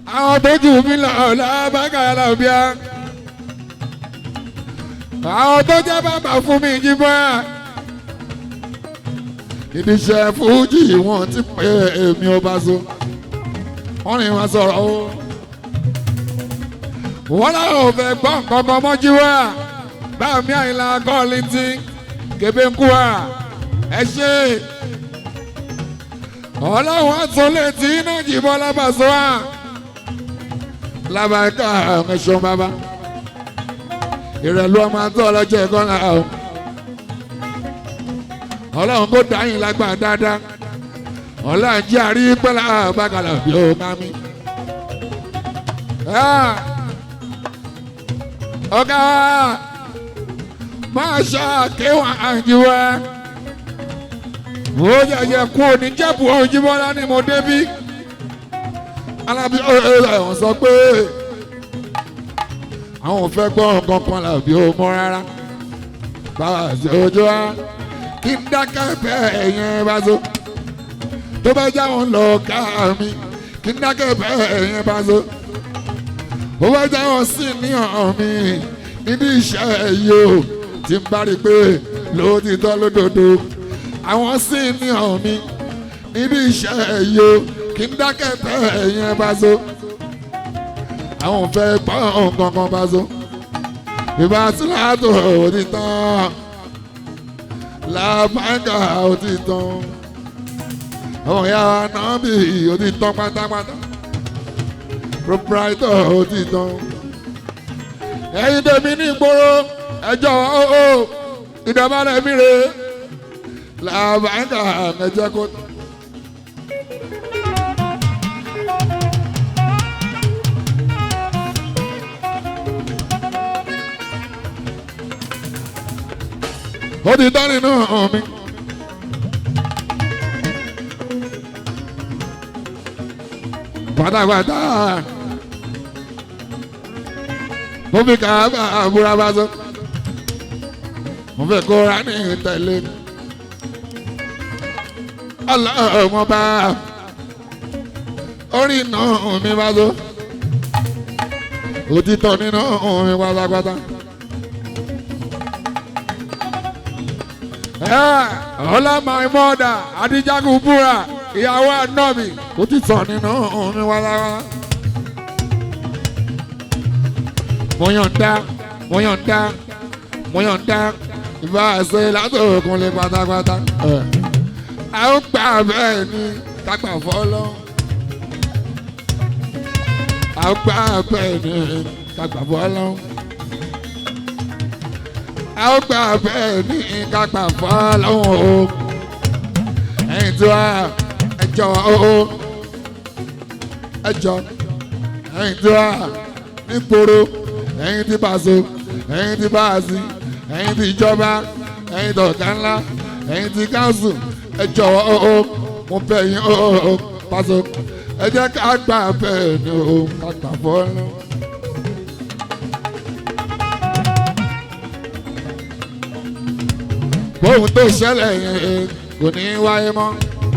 àwọn tó jù mí lọ lábàkà làbíà àwọn tó jẹ́ bàbá fún mi jíbọ́ ìdíṣẹ́ fújì wọn ti pé èmi ò bá so wọ́n ní wọn sọ̀rọ̀ o wọ́n láwọn ò fẹ́ gbọ́ nǹkan kan mọ́jú wá báàmí àyìnlá kọ́ọ̀lì tí kébé ń kú wa ẹ ṣe ọlọ́run àtúnlẹ̀ tí iná jìbọn lábàṣọ wa lábàáká ẹ̀ṣọ́ bàbá ìrẹ̀lú ọmọ àti ọlọ́jọ́ ẹ̀kọ́ náà o ọlọ́run kò dáyìn lágbà dáadáa ọlọ́run jẹ́ àrí pẹ́lá bàkàlà bí ó máa mi. ọ̀gá máa ṣàkéwà àjùwà ó yẹyẹ kú oníjẹ́bù Òjìbọ́lá ni mo débí alábí ọ̀hún sọ pé àwọn ò fẹ́ gbọ́ nǹkan kan làbí ó mọ́ rárá báwa ṣe ojú wa kí n dákẹ́ bẹ́ẹ̀ yẹn bá so tó bá já wọn lọ ká mi kí n dákẹ́ bẹ́ẹ̀ yẹn bá so ó bá já wọn sí ní ọ̀hún mi níbi iṣẹ́ yìí o tí n bá rí i pé lóòótọ́ lódodo àwọn sì ní ọ̀hún mi níbi iṣẹ́ yìí o kí n dákẹ́ bẹ́ẹ̀ yẹn bá so àwọn ò fẹ́ gbọ́ nǹkan kan bá so ìbá síláàtò òtítọ́ làbáńgà òtítọ́ àwọn ìyá wa náà bí òtítọ́ pátápátá proprietor òtítọ́ ẹ̀yin tèmi ní ìgboro ẹjọ́ ìdàbálẹ̀ mi rè làbáńgà ẹ̀jẹ̀ kó tán. ó ti tán nínú mi. pátápátá mo fi kà á bá àbúrò bá so mo fẹ́ kó ra ní tẹ̀lé ọlọ́mọ bá orí náà mi bá so ó ti tán nínú mi pátápátá. Ọlá my mother Adijagun Búra ìyàwó ànábì kò ti tàn nínú mi wá lára. Mo yọ̀ǹda ìbáṣe látòkun lè pátápátá. A ó gbà bẹ́ẹ̀ ni kápá fọ́lọ́. A ó gbà bẹ́ẹ̀ ni kápá fọ́lọ́. A ó gbà bẹ́ẹ̀ ní kápá fọ́lọ́hún o ẹ̀yin tí wá ẹjọ́ o ẹjọ́ ẹ̀yin tí wá nígboro ẹ̀yin tí Paso ẹ̀yin tí Báàsì ẹ̀yin tí ìjọba ẹ̀yin tí ọ̀gá ńlá ẹ̀yin tí káńsù ẹjọ́ o mo bẹ̀ yín o Paso ẹ jẹ́ ká gbà bẹ́ẹ̀ ní o kápá fọ́lọ́hún. Ohun tó ṣẹlẹ̀ yẹn kò ní wáyé mọ́.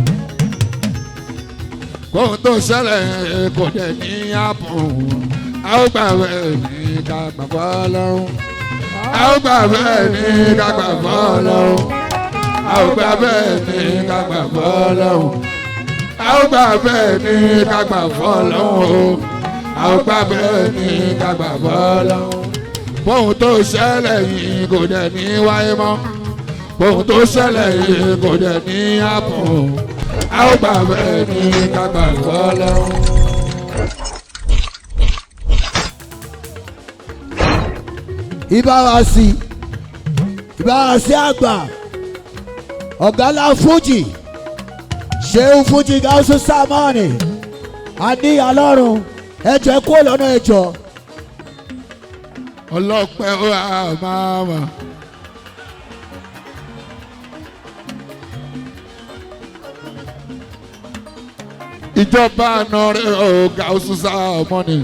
Ohun tó ṣẹlẹ̀ yẹn kò dẹ̀ ní àpọ̀n. A ó gbà bẹ́ẹ̀ ní ká gbà fọ́lọ́run. A ó gbà bẹ́ẹ̀ ní ká gbà fọ́lọ́run. A ó gbà bẹ́ẹ̀ ní ká gbà fọ́lọ́run. A ó gbà bẹ́ẹ̀ ní ká gbà fọ́lọ́run. A ó gbà bẹ́ẹ̀ ní ká gbà fọ́lọ́run. Ohun tó ṣẹlẹ̀ yìí kò dẹ̀ ní wáyé mọ́. Ohun tó ṣẹlẹ̀ yìí kò dẹ̀ ní àpò a ó gbà bẹ́ẹ̀ ní kápá fọ́lọ́run. ìbárasì àgbà ọ̀gálá fújì ṣéun fújì gáúsù sámánì àníyàn lọ́rùn ẹjọ́ ẹ kó lọ́nà ẹjọ́. ọlọ́pẹ́ ó máa mà. ìjọba àná rẹ̀ ọ̀gá Gáúsù Sámánì.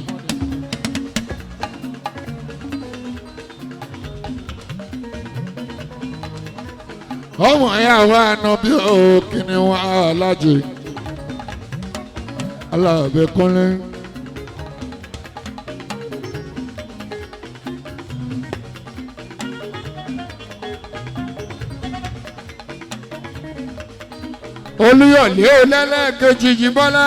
ọmọ ẹ̀yà wa àná bí òkìní wọn alájẹ alábẹ́kúnlé Olúyọ̀lé olẹ́lẹ́kejì Jíbọ́lá.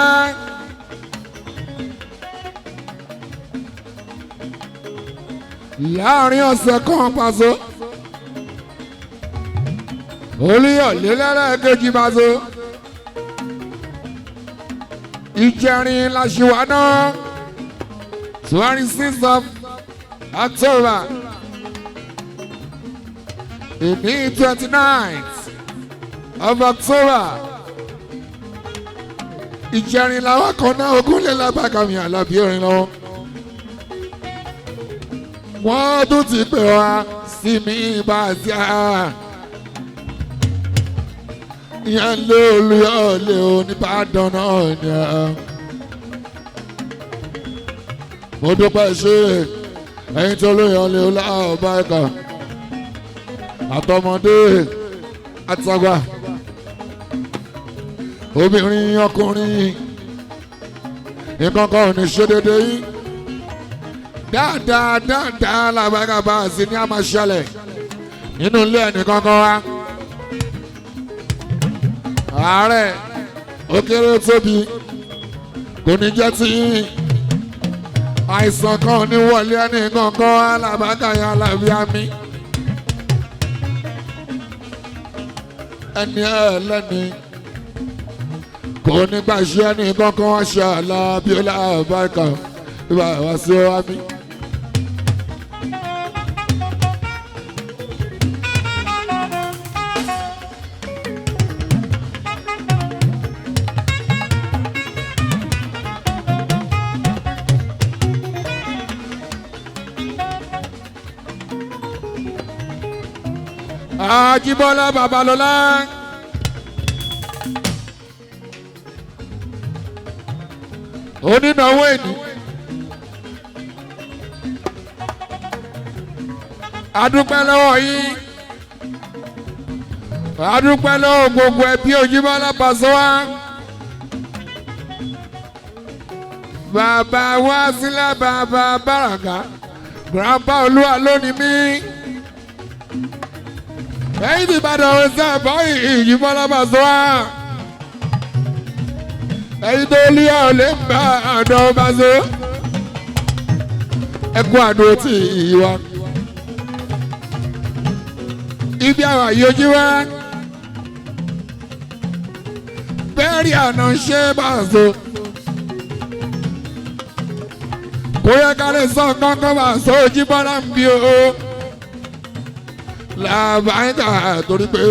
Láàrin ọ̀sẹ̀ kan Paso. Olúyọ̀lé lẹ́lẹ́kejì Paso. Ìjẹrin làṣìwá náà 26th of October. Ìní 29th of October. Ìjẹrin làwọn kan náà Ògúnlélábàkàmí Àlàbí orin lọ́wọ́. Wọ́n tún ti pè wá sí mi Bàsíà. Ìyẹn lé Olúyọ̀lé Oníbàdàn náà ni ẹ. Mo dúpẹ́ ṣe ẹ̀yin tó Olúyọ̀lé Ọlábàkà àtọmọdé àtàgbà obìnrin ọkùnrin nǹkan kan ò ní ṣe déédéé yín dáadáa làbàkà bá a sì ní àmàṣẹlẹ̀ nínú ilé ẹnìkan kan wá. Ààrẹ ó kéré tóbi kò ní jẹ́ tí àìsàn kan ní wọlé ẹni kankan alábàákàyà alábíàmí ẹni ẹlẹ́ni kò ní gbàṣẹ ẹni kankan wá ṣe Àlàbí Ọlábàkà ìbá wá sí wámi. Ajíbọ́lá Babalọ́lá onínáwó èdè adúpẹ́ lọ́wọ́ yín adúpẹ́ lọ́wọ́ gbogbo ẹbí Ajíbọ́lá Pasuma bàbá wá sílẹ̀ bàbá Bàràkà grandpa Olúwa lónìí mi. Ẹ̀yin ti Ìbàdàn ọ̀sẹ̀ báyìí Ajíbọ́lá Pasuma. Ẹ̀yin tó Olúyọ̀lé ń bá àdó Paso. Ẹkú àdó tí ìwà. Ibi àwọn àyọjú wá. Bẹ́ẹ̀rì àná ṣe Paso. Kò yẹ ká lè sọ kankan Paso Ajíbọ́lá ń bí o. Làbáyíká torí pé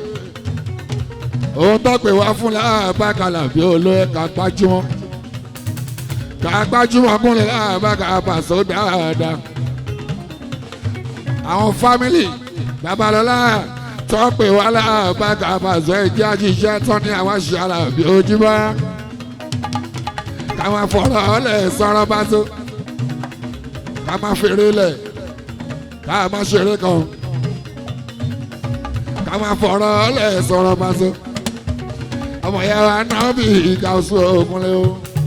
òun tó pè wá fún Làbákà Àlàbí olóyè ká gbájúmọ́ kúnlẹ̀ Làbákà Paso dáadáa. Àwọn fámìlì Babalọ́lá tó pè wá Làbákà Paso ẹ̀jẹ̀ àjíṣẹ́ tán ní àwọn ṣe Àlàbí Ojúbọ. Ká máa fọ̀rọ̀ ọ̀lẹ̀ sọ̀rọ̀ Paso. Ká máa fèrè lẹ̀ ká máa ṣeré kan. Ká máa fọ̀rọ̀ ọ̀lẹ̀ sọ̀rọ̀ Paso. Ọmọ ìyá wa náà bí ìka oṣù Ògúnlé o.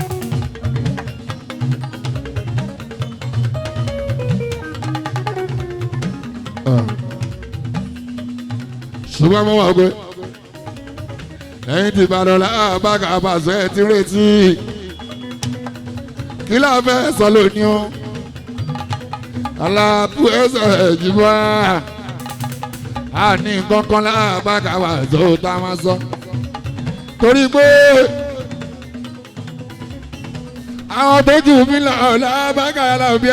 Ṣùgbọ́n mo wà pé ẹ̀yin ti Ìbàdàn Làbákà Paso ẹ̀ ti retí. Kí la fẹ́ sọ lónìí o? Àlàbí ẹsẹ̀ Ajíbọ́lá. A ní nǹkan kan Làbákà Paso tá a máa sọ. Torí pé àwọn tó jù mí lọ Làbákà Àlàbí.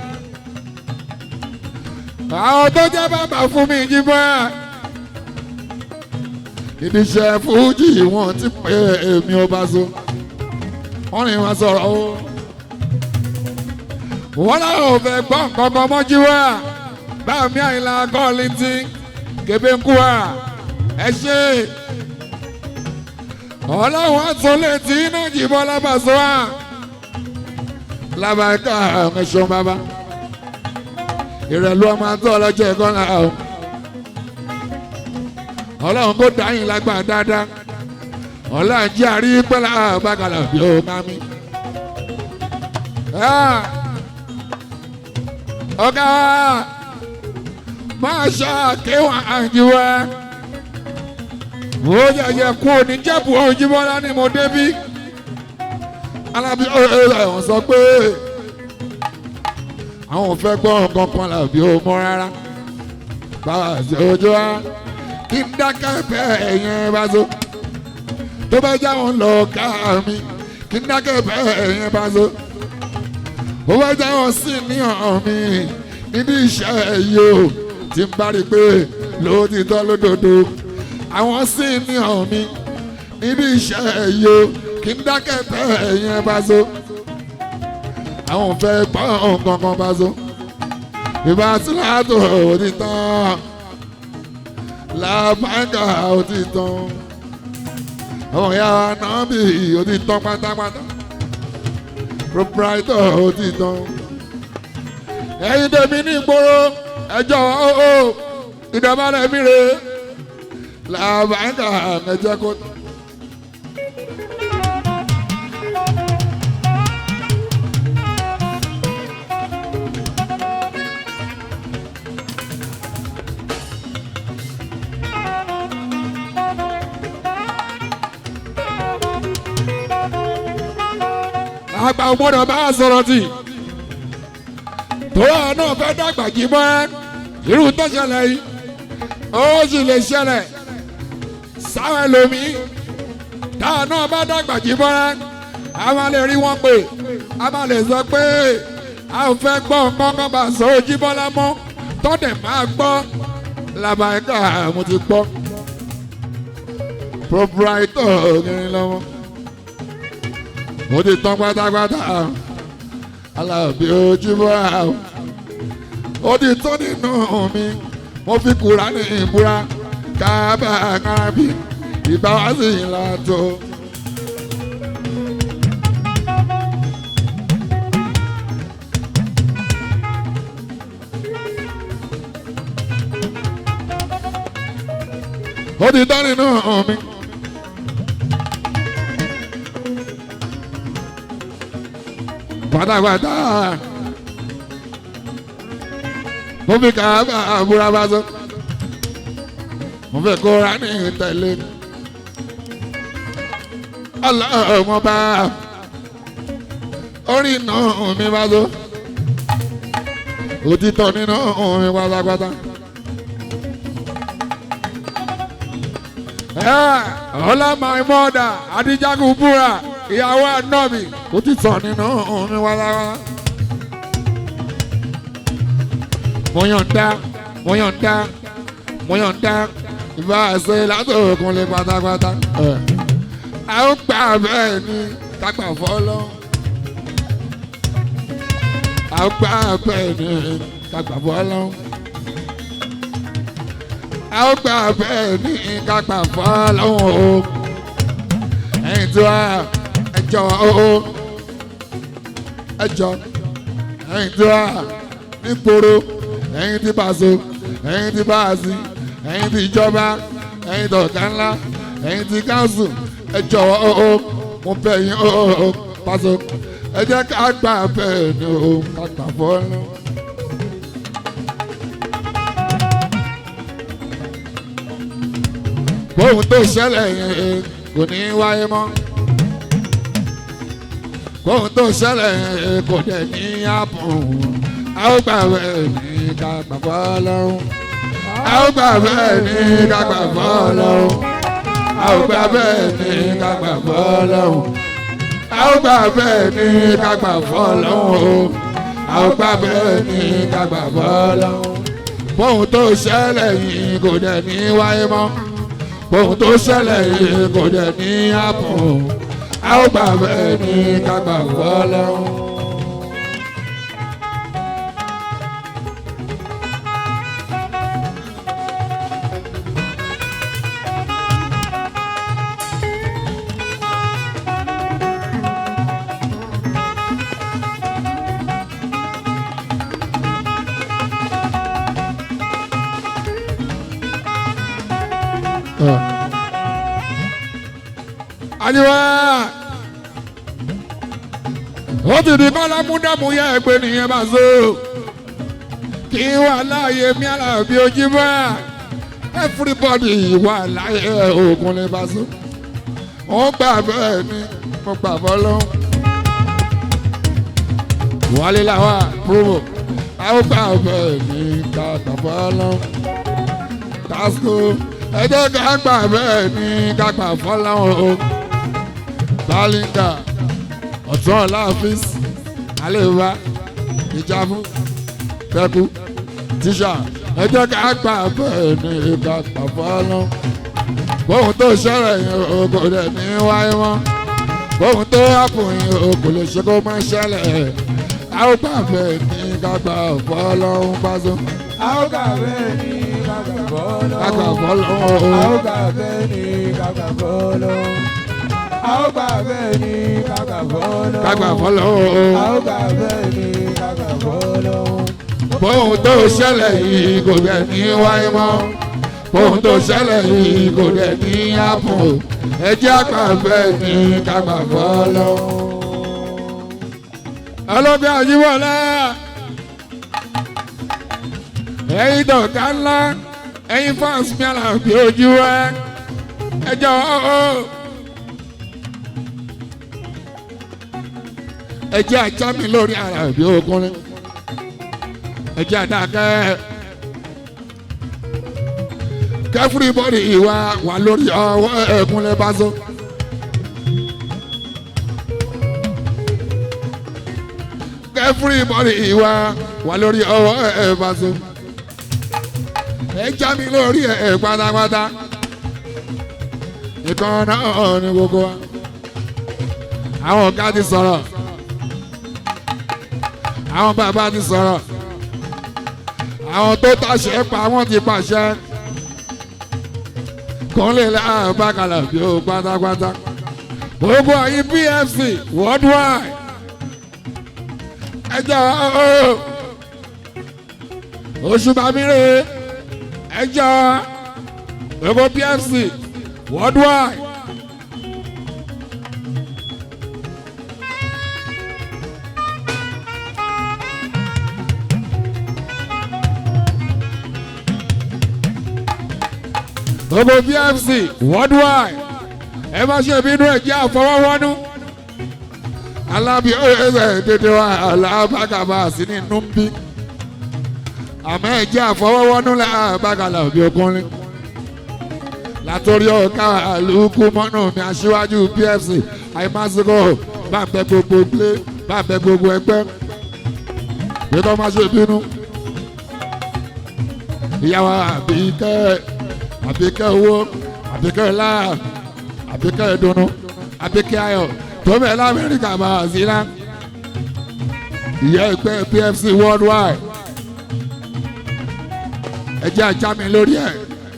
Àwọn tó jẹ́ bàbá fún mi Ajíbọ́lá. Ìdíṣẹ́ fújì wọn ti pè èmi ò Paso. Wọ́n ní wọ́n sọ̀rọ̀ o. Wọ́n láwọn ò fẹ́ gbọ́ nǹkan kan mọ́ Jíwá. Báàmí Àyìnlá Kọ́lìntì kébé ń kú wa. Ẹ ṣe. Ọlọ́run àtúnlé tí iná Ajíbọ́lá Pasuma. Làbákà ẹ̀ṣọ́ bàbá. Ìrẹ̀lú ọmọ àtọ́ ọlọ́jọ́ ẹ̀kọ́ náà o. Ọlọ́run kò dáyìn lágbà dáadáa. Ọlọ́run jẹ́ àrí pẹ́lá Làbákà Àlàbí ó mami. Ọ̀gá wa. Máa ṣàkéwà Àjíwá. ó yẹyẹ kú òní jẹ́bù Òjìbọ́lá ni mo débí Alábí ọ̀hún sọ pé àwọn ò fẹ́ gbọ́ nǹkan kan Alábí ó mọ́ rárá báwa ṣe ojú wa kí n dákẹ́ bẹ́ẹ̀ yẹn bá so tó bá já wọn lọ ká mi kí n dákẹ́ bẹ́ẹ̀ yẹn bá so ó bá já wọn sí ní ọ̀hún mi níbi iṣẹ́ yìí o tí n bá rí i pé lóòótọ́ lódodo àwọn sí ní ọ̀hún mi níbi iṣẹ́ yìí o kí n dákẹ́ bẹ́ẹ̀ yẹn bá so àwọn fẹ́ gbọ́ nǹkan kan bá so ìbá síláàtò òtítàn làbáńgà òtítàn àwọn ìyá wa náà bí òtítàn pátápátá proprietor òtítàn ẹ̀yin tèmi ní ìgboro ẹjọ́ ìdọ̀bálẹ̀ mi rè làbáńgà ẹ̀jẹ̀ kó. àgbà ògbọ́dọ̀ bá a sọ̀rọ̀ tì tòun náà fẹ́ dàgbà jí mọ́ irú tó ṣẹlẹ̀ yìí ó sì lè ṣẹlẹ̀ sáwọn ẹlòmíì táwọn náà bá dàgbà jí mọ́ a máa lè rí wọn pé a máa lè sọ pé a ò fẹ́ gbọ́ nǹkan kan bá sọ Òjìbọ́lá mọ́ tọ́dẹ̀ máa gbọ́ làbàkà mo ti gbọ́ proprietor ògìrì lọ́wọ́. Mo ti tán pátápátá Alábí Òjìbọ́lá ó ti tán nínú mi mo fi Kùránì ìbúra kábà kárábì ìbáwá sí ìlàtọ̀. Ó ti tán nínú mi. Pátápátá mo fi kábà àbúrà bá sọ mo fẹ́ Kùránì tẹ̀lé ọlọ́mọba orí náà mi bá sọ òtítọ́ nínú mi pátápátá. Ọlá my mother Adijagun búra ìyàwó ànábì kò ti tàn nínú mi wáráwá. Mo yọ̀ǹda ìbá ṣe látòkun lé pátápátá. A ó gbà bẹ́ẹ̀ ni kápá fọ́lọ́. A ó gbà bẹ́ẹ̀ ni kápá fọ́lọ́. A ó gbà bẹ́ẹ̀ ni kápá fọ́lọ́ o. Ẹ̀yin tí wàá ẹjọ́ ẹ̀yin tí wàá nígboro ẹ̀yin tí Paso ẹ̀yin tí Báàsì ẹ̀yin tí ìjọba ẹ̀yin tí ọ̀gá ńlá ẹ̀yin tí káńsù ẹjọ́ mo bẹ̀ yín Paso ẹ jẹ́ ká gbà bẹ́ẹ̀ ni o ká gbà fọ́lọ́. Bóun tó ṣẹlẹ̀ yẹn kò ní wáyé mọ́. Bóun tó ṣẹlẹ̀ yẹn kò dẹ̀ ní àpọ̀n. A ó gbà bẹ́ẹ̀ ní ká gbà fọ́lọ́run. A ó gbà bẹ́ẹ̀ ní ká gbà fọ́lọ́run. A ó gbà bẹ́ẹ̀ ní ká gbà fọ́lọ́run. A ó gbà bẹ́ẹ̀ ní ká gbà fọ́lọ́run. A ó gbà bẹ́ẹ̀ ní ká gbà fọ́lọ́run. Bóun tó ṣẹlẹ̀ yìí kò dẹ̀ ní wáyé mọ́. Bóun tó ṣẹlẹ̀ yìí kò dẹ̀ ní àpọ̀n. A ó gbà bẹ́ẹ̀ ní ká gbà fọ́lọ́run. Àníwá ó ti di bálámúdàmú yẹ ẹgbẹ́ nìyẹn bá so kí wà láàyè mi Alábí Òjìbọ́lá everybody wà láyé ogun lè bá so wọ́n gbà bẹ́ẹ̀ ni mo gbà fọlọ́hún wálé làwà promo àwọn gbà bẹ́ẹ̀ ni ká gbà fọlọ́hún tasco ẹ jẹ́ ká gbà bẹ́ẹ̀ ni ká gbà fọlọ́hún balinga ọ̀tún ọ̀la ọ́fíìsì àlèwà ìjàmú kẹ́kù tíṣà ẹ jẹ́ ká gbà bẹ́ẹ̀ ni ká gbà fọlọ́hún bóun tó ṣẹlẹ̀ yẹn o kò dẹ̀ ní wáyé mọ́ bóun tó hàpù yẹn o kò lè ṣe kó má ṣẹlẹ̀ a ó gbà bẹ́ẹ̀ ní ká gbà fọlọ́hún pásọ. a ó gbà bẹ́ẹ̀ ní ká gbà fọlọ́hún. ká gbà fọlọ́hún. a ó gbà bẹ́ẹ̀ ní ká gbà fọlọ́hún. a ó gbà bẹ́ẹ̀ ní ká gbà fọlọ́hún. ká gbà fọlọ́hún. a ó gbà bẹ́ẹ̀ ní ká gbà fọlọ́hún. bóun tó ṣẹlẹ̀ yìí kò dẹ̀ ní wáyé mọ́ bóun tó ṣẹlẹ̀ yìí kò dẹ̀ ní àpò ẹ jẹ́ àgbà bẹ́ẹ̀ ní ká gbà fọlọ́hún. ọlọ́bí àjíwọ̀lá ẹ̀yin dọ̀gá ńlá ẹ̀yin fans mi àlàbí ojú ẹ ẹjọ́ ẹjẹ́ ajá mi lórí àlàbí ọkùnrin ẹjẹ́ àdákẹ́ kẹ́fúrìbọ́dì ìwà wà lórí ọwọ́ ẹ̀kúnlẹ̀ bá so. everybody ìwà wà lórí ọwọ́ ẹ̀ bá so ẹ já mi lórí ẹ̀ pátápátá ìkan náà ní gbogbo wa àwọn ọ̀gá ti sọ̀rọ̀ àwọn bàbá ti sọ̀rọ̀ àwọn tó tàṣẹ pa wọ́n ti pàṣẹ kàn lè láàbàkàlà bí ó pátápátá gbogbo àyín PFC worldwide. ẹjọ́ oṣù bàmírè ẹjọ́ gbogbo PFC worldwide. gbogbo PFC worldwide ẹ má ṣe bínú ẹ̀jẹ̀ àfọwọ́wọ́nú alábí ọ̀rẹ́sẹ̀ dédé wa alábàgàbà sí nínú bí àmọ́ ẹ̀jẹ̀ àfọwọ́wọ́nú làbàgàlà òbí ọkùnrin látòrí ọ̀ká àlùkù mọ́nà mi aṣíwájú PFC àìmásíkò bá bẹ gbogbo gbé bá bẹ gbogbo ẹgbẹ́ bí kò má ṣe bínú ìyàwó àbíkẹ́ owó àbíkẹ́ ọlá àbíkẹ́ ìdùnnú àbíkẹ́ ayọ̀ tó bẹ̀ lamẹ́ríkà máa sí ná ìyá ẹgbẹ́ PFC worldwide ẹjẹ́ ajá mi lórí ẹ̀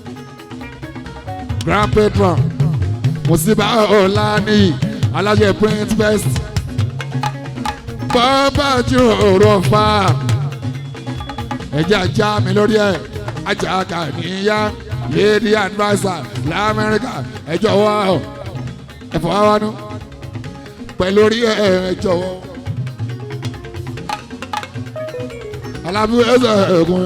grand patron Musiba Ọláníyì alájẹ print best bàbá jù òrò fa ẹjẹ́ ajá mi lórí ẹ̀ ajá kàníyá lady adviser lamẹ́ríkà ẹjọ́ wá ẹ̀fọ́ wánú pẹ̀lú orí ẹ̀ jọ̀wọ́ alábí ẹ̀sẹ̀ ẹ̀gún.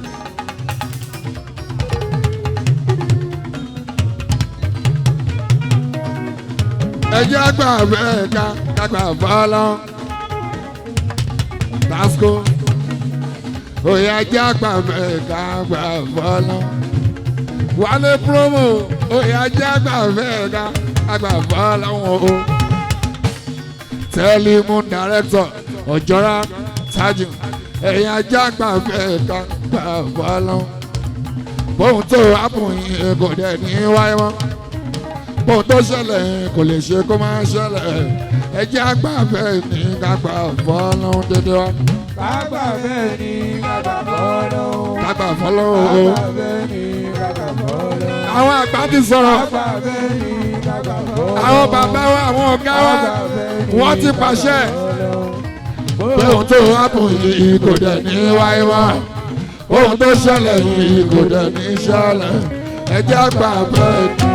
ẹjẹ́ àgbà bẹ́ẹ̀ ká kágbà fọ́lọ́ tasco òye ẹjẹ́ àgbà bẹ́ẹ̀ ká gbà fọ́lọ́ wálé promo òye ẹjẹ́ àgbà bẹ́ẹ̀ ká kágbà fọ́lọ́ wọn o. Tẹ́límù director ọ̀jọ́ra tájù ẹ̀yìn ajá gbà bẹ́ẹ̀ ká gbà fọ́lọ́ bóun tó àpòyìn kò dẹ̀ ní wáyé mọ́ bóun tó ṣẹlẹ̀ kò lè ṣe kó máa ṣẹlẹ̀ ẹjẹ́ àgbà bẹ́ẹ̀ ní ká gbà fọ́lọ́ dédé wa. ká gbà bẹ́ẹ̀ ní ká gbà fọ́lọ́. ká gbà fọ́lọ́ o. ká gbà bẹ́ẹ̀ ní ká gbà fọ́lọ́. àwọn àgbà ti sọ̀rọ̀. ká gbà bẹ́ẹ̀ ní ká gbà fọ́lọ́. àwọn bàbá wa àwọn ọ̀gá wa wọ́n ti pàṣẹ pé ohun tó hápùn yìí kò dẹ̀ ní wáyé wá ohun tó ṣẹlẹ̀ yìí kò dẹ̀ ní ṣẹlẹ̀ ẹjẹ́ àgbà bẹ́ẹ̀ ni.